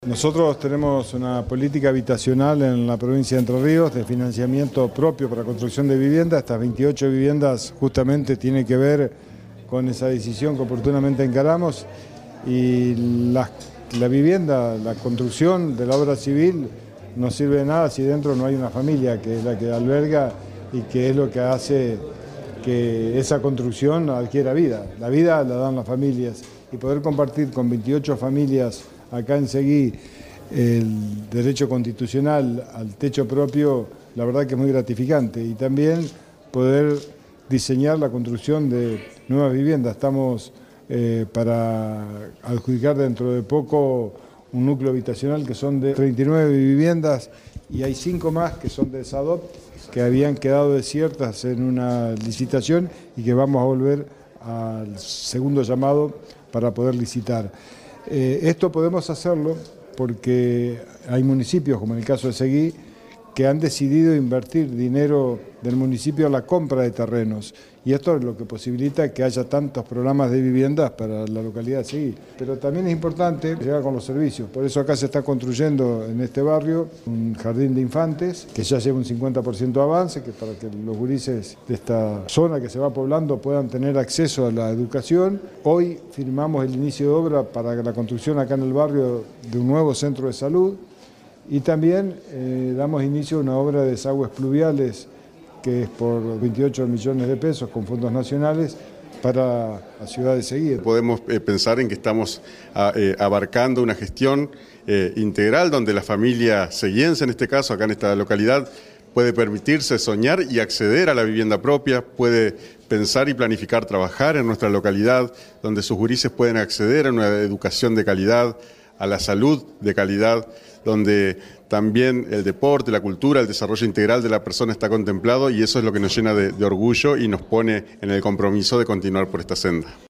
Nosotros tenemos una política habitacional en la provincia de Entre Ríos de financiamiento propio para construcción de viviendas. Estas 28 viviendas justamente tienen que ver con esa decisión que oportunamente encaramos, y la vivienda, la construcción de la obra civil no sirve de nada si dentro no hay una familia que es la que alberga y que es lo que hace que esa construcción adquiera vida. La vida la dan las familias, y poder compartir con 28 familias acá en Seguí el derecho constitucional al techo propio, la verdad que es muy gratificante, y también poder diseñar la construcción de nuevas viviendas. Estamos para adjudicar dentro de poco un núcleo habitacional que son de 39 viviendas, y hay 5 más que son de SADOP, que habían quedado desiertas en una licitación y que vamos a volver al segundo llamado para poder licitar. Esto podemos hacerlo porque hay municipios, como en el caso de Seguí, que han decidido invertir dinero del municipio a la compra de terrenos, y esto es lo que posibilita que haya tantos programas de viviendas para la localidad de Seguí. Pero también es importante llegar con los servicios, por eso acá se está construyendo en este barrio un jardín de infantes que ya lleva un 50% de avance, que para que los gurises de esta zona que se va poblando puedan tener acceso a la educación. Hoy firmamos el inicio de obra para la construcción acá en el barrio de un nuevo centro de salud. Y también damos inicio a una obra de desagües pluviales que es por 28 millones de pesos con fondos nacionales para la ciudad de Seguí. Podemos pensar en que estamos abarcando una gestión integral donde la familia seguiense, en este caso, acá en esta localidad, puede permitirse soñar y acceder a la vivienda propia, puede pensar y planificar trabajar en nuestra localidad, donde sus gurises pueden acceder a una educación de calidad, a la salud de calidad, donde también el deporte, la cultura, el desarrollo integral de la persona está contemplado, y eso es lo que nos llena de orgullo y nos pone en el compromiso de continuar por esta senda.